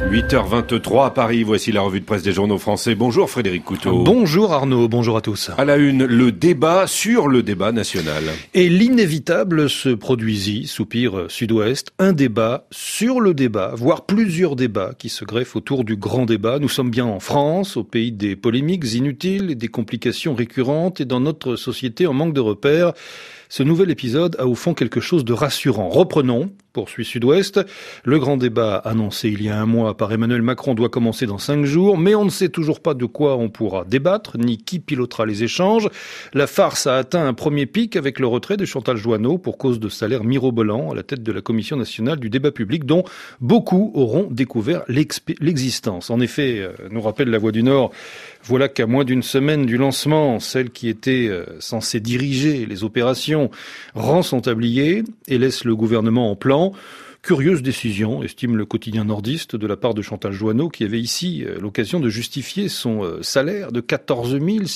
8h23 à Paris, voici la revue de presse des journaux français. Bonjour Frédéric Couteau. Bonjour Arnaud, bonjour à tous. À la une, le débat sur le débat national. Et l'inévitable se produisit, soupire Sud-Ouest, un débat sur le débat, voire plusieurs débats qui se greffent autour du grand débat. Nous sommes bien en France, au pays des polémiques inutiles et des complications récurrentes, et dans notre société en manque de repères. Ce nouvel épisode a au fond quelque chose de rassurant. Reprenons, poursuit Sud-Ouest. Le grand débat annoncé il y a un mois par Emmanuel Macron doit commencer dans 5 jours, mais on ne sait toujours pas de quoi on pourra débattre, ni qui pilotera les échanges. La farce a atteint un premier pic avec le retrait de Chantal Jouanneau pour cause de salaire mirobolant à la tête de la Commission nationale du débat public, dont beaucoup auront découvert l'existence. En effet, nous rappelle La Voix du Nord, voilà qu'à moins d'une semaine du lancement, celle qui était censée diriger les opérations rend son tablier et laisse le gouvernement en plan. Curieuse décision, estime le quotidien nordiste, de la part de Chantal Jouanneau, qui avait ici l'occasion de justifier son salaire de 14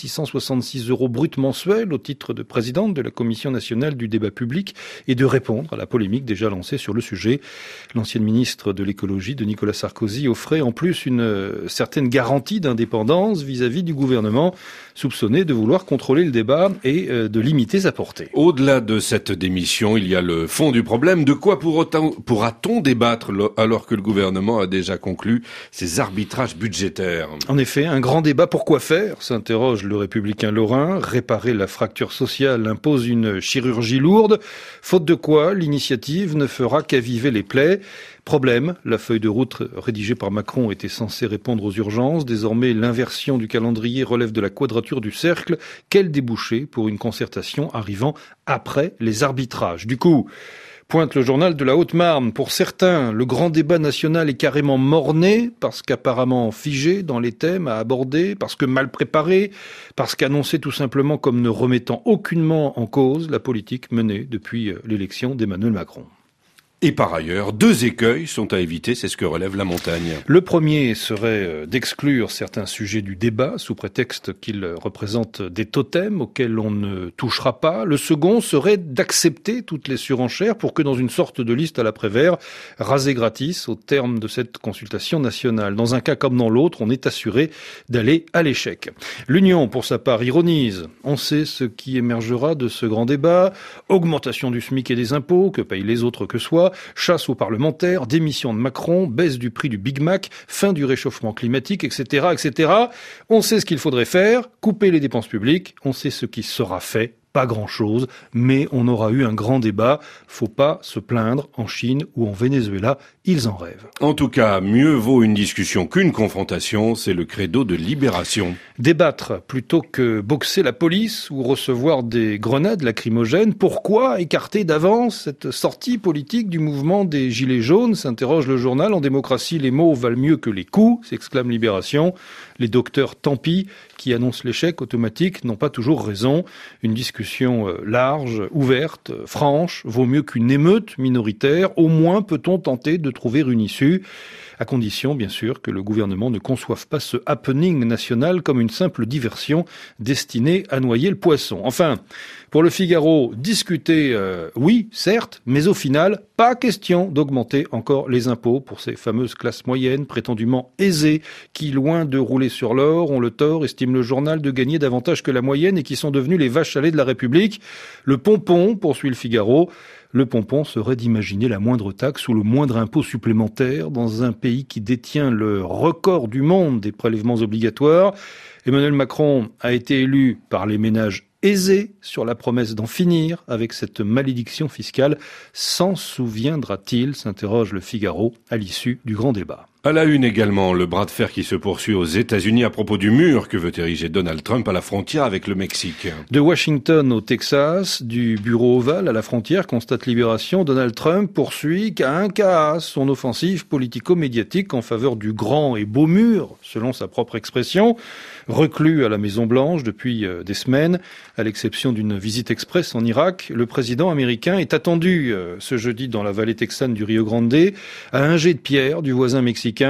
666 € brut mensuels au titre de présidente de la Commission nationale du débat public et de répondre à la polémique déjà lancée sur le sujet. L'ancienne ministre de l'écologie de Nicolas Sarkozy offrait en plus une certaine garantie d'indépendance vis-à-vis du gouvernement, soupçonné de vouloir contrôler le débat et de limiter sa portée. Au-delà de cette démission, il y a le fond du problème. De quoi pourra-t-on débattre alors que le gouvernement a déjà conclu ses arbitrages budgétaires? En effet, un grand débat, pourquoi faire, s'interroge le républicain lorrain. Réparer la fracture sociale impose une chirurgie lourde, faute de quoi l'initiative ne fera qu'aviver les plaies. Problème, la feuille de route rédigée par Macron était censée répondre aux urgences. Désormais, l'inversion du calendrier relève de la quadrature du cercle. Quel débouché pour une concertation arrivant après les arbitrages? Du coup, pointe le journal de la Haute-Marne. Pour certains, le grand débat national est carrément mort-né, parce qu'apparemment figé dans les thèmes à aborder, parce que mal préparé, parce qu'annoncé tout simplement comme ne remettant aucunement en cause la politique menée depuis l'élection d'Emmanuel Macron. Et par ailleurs, 2 écueils sont à éviter, c'est ce que relève La Montagne. Le premier serait d'exclure certains sujets du débat sous prétexte qu'ils représentent des totems auxquels on ne touchera pas. Le second serait d'accepter toutes les surenchères pour que dans une sorte de liste à la Prévert, rasée gratis au terme de cette consultation nationale. Dans un cas comme dans l'autre, on est assuré d'aller à l'échec. L'Union, pour sa part, ironise. On sait ce qui émergera de ce grand débat. Augmentation du SMIC et des impôts, que payent les autres que soi. Chasse aux parlementaires, démission de Macron, baisse du prix du Big Mac, fin du réchauffement climatique, etc., etc. On sait ce qu'il faudrait faire, couper les dépenses publiques, on sait ce qui sera fait. Pas grand-chose, mais on aura eu un grand débat. Faut pas se plaindre, en Chine ou en Venezuela, ils en rêvent. En tout cas, mieux vaut une discussion qu'une confrontation, c'est le credo de Libération. Débattre plutôt que boxer la police ou recevoir des grenades lacrymogènes. Pourquoi écarter d'avance cette sortie politique du mouvement des Gilets jaunes, s'interroge le journal. En démocratie, les mots valent mieux que les coups, s'exclame Libération. Les docteurs tant pis qui annoncent l'échec automatique n'ont pas toujours raison. Une discussion large, ouverte, franche, vaut mieux qu'une émeute minoritaire. Au moins peut-on tenter de trouver une issue, à condition bien sûr que le gouvernement ne conçoive pas ce happening national comme une simple diversion destinée à noyer le poisson. Enfin, pour le Figaro, discuter, oui, certes, mais au final, pas question d'augmenter encore les impôts pour ces fameuses classes moyennes prétendument aisées qui, loin de rouler sur l'or, ont le tort, estime le journal, de gagner davantage que la moyenne et qui sont devenus les vaches à lait de la République. Le pompon, poursuit le Figaro, le pompon serait d'imaginer la moindre taxe ou le moindre impôt supplémentaire dans un pays qui détient le record du monde des prélèvements obligatoires. Emmanuel Macron a été élu par les ménages aisés sur la promesse d'en finir avec cette malédiction fiscale. S'en souviendra-t-il, s'interroge le Figaro à l'issue du grand débat. À la une également, le bras de fer qui se poursuit aux États-Unis à propos du mur que veut ériger Donald Trump à la frontière avec le Mexique. De Washington au Texas, du bureau ovale à la frontière, constate Libération, Donald Trump poursuit qu'à un cas son offensive politico-médiatique en faveur du grand et beau mur, selon sa propre expression, reclus à la Maison-Blanche depuis des semaines. À l'exception d'une visite express en Irak, le président américain est attendu ce jeudi dans la vallée texane du Rio Grande, à un jet de pierre du voisin mexicain.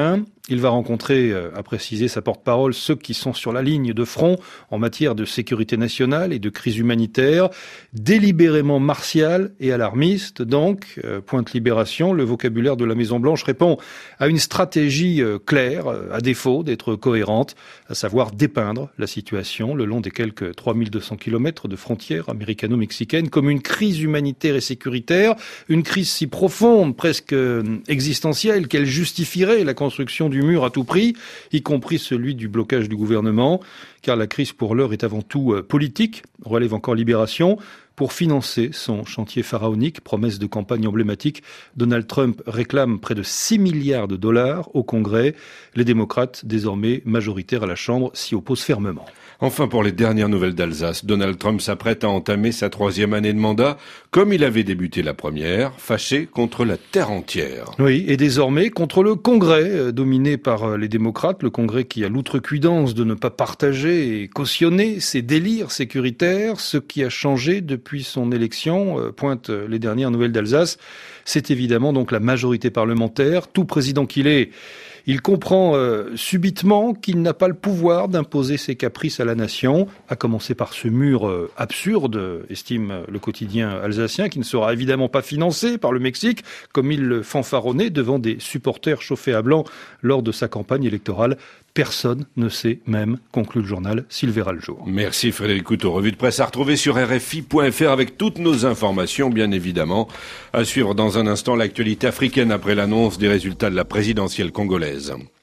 Il va rencontrer, a précisé sa porte-parole, ceux qui sont sur la ligne de front en matière de sécurité nationale et de crise humanitaire, délibérément martial et alarmiste. Donc, pointe Libération, le vocabulaire de la Maison-Blanche répond à une stratégie claire, à défaut d'être cohérente, à savoir dépeindre la situation le long des quelques 3200 kilomètres de frontières américano-mexicaines comme une crise humanitaire et sécuritaire, une crise si profonde, presque existentielle, qu'elle justifierait la construction du mur à tout prix, y compris celui du blocage du gouvernement, car la crise pour l'heure est avant tout politique, relève encore Libération. Pour financer son chantier pharaonique, promesse de campagne emblématique, Donald Trump réclame près de 6 milliards de dollars au Congrès. Les démocrates, désormais majoritaires à la Chambre, s'y opposent fermement. Enfin, pour les dernières nouvelles d'Alsace, Donald Trump s'apprête à entamer sa 3e année de mandat, comme il avait débuté la première, fâché contre la terre entière. Oui, et désormais contre le Congrès, dominé par les démocrates, le Congrès qui a l'outrecuidance de ne pas partager et cautionner ses délires sécuritaires. Ce qui a changé depuis son élection, pointent les dernières nouvelles d'Alsace, c'est évidemment donc la majorité parlementaire. Tout président qu'il est, il comprend subitement qu'il n'a pas le pouvoir d'imposer ses caprices à la nation, à commencer par ce mur absurde, estime le quotidien alsacien, qui ne sera évidemment pas financé par le Mexique, comme il le fanfaronnait devant des supporters chauffés à blanc lors de sa campagne électorale. Personne ne sait même, conclut le journal, s'il verra le jour. Merci Frédéric Couteau. Revue de presse à retrouver sur RFI.fr avec toutes nos informations, bien évidemment. À suivre dans un instant l'actualité africaine après l'annonce des résultats de la présidentielle congolaise.